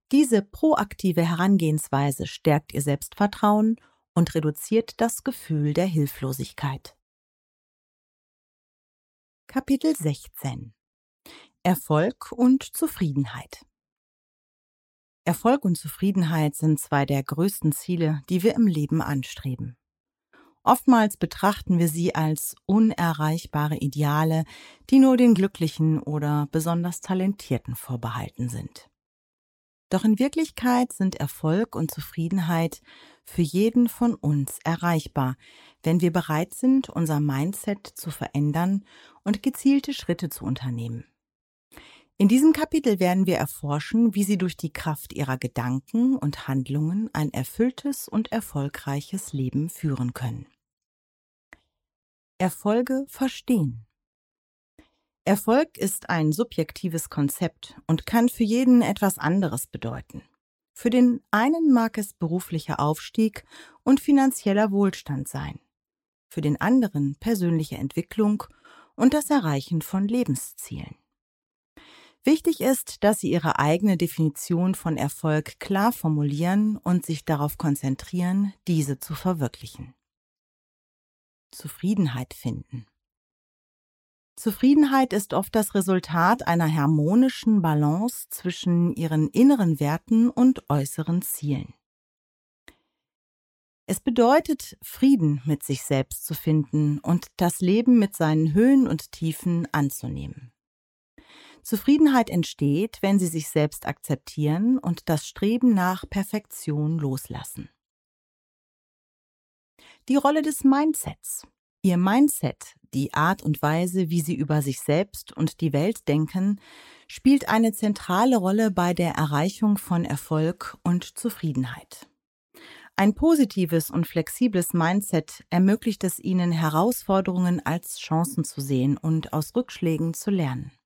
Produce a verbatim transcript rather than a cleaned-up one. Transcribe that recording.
Diese proaktive Herangehensweise stärkt ihr Selbstvertrauen und reduziert das Gefühl der Hilflosigkeit. Kapitel sechzehn: Erfolg und Zufriedenheit. Erfolg und Zufriedenheit sind zwei der größten Ziele, die wir im Leben anstreben. Oftmals betrachten wir sie als unerreichbare Ideale, die nur den Glücklichen oder besonders Talentierten vorbehalten sind. Doch in Wirklichkeit sind Erfolg und Zufriedenheit für jeden von uns erreichbar, wenn wir bereit sind, unser Mindset zu verändern und gezielte Schritte zu unternehmen. In diesem Kapitel werden wir erforschen, wie Sie durch die Kraft Ihrer Gedanken und Handlungen ein erfülltes und erfolgreiches Leben führen können. Erfolge verstehen. Erfolg ist ein subjektives Konzept und kann für jeden etwas anderes bedeuten. Für den einen mag es beruflicher Aufstieg und finanzieller Wohlstand sein, für den anderen persönliche Entwicklung und das Erreichen von Lebenszielen. Wichtig ist, dass Sie Ihre eigene Definition von Erfolg klar formulieren und sich darauf konzentrieren, diese zu verwirklichen. Zufriedenheit finden. Zufriedenheit ist oft das Resultat einer harmonischen Balance zwischen Ihren inneren Werten und äußeren Zielen. Es bedeutet, Frieden mit sich selbst zu finden und das Leben mit seinen Höhen und Tiefen anzunehmen. Zufriedenheit entsteht, wenn Sie sich selbst akzeptieren und das Streben nach Perfektion loslassen. Die Rolle des Mindsets. Ihr Mindset, die Art und Weise, wie Sie über sich selbst und die Welt denken, spielt eine zentrale Rolle bei der Erreichung von Erfolg und Zufriedenheit. Ein positives und flexibles Mindset ermöglicht es Ihnen, Herausforderungen als Chancen zu sehen und aus Rückschlägen zu lernen.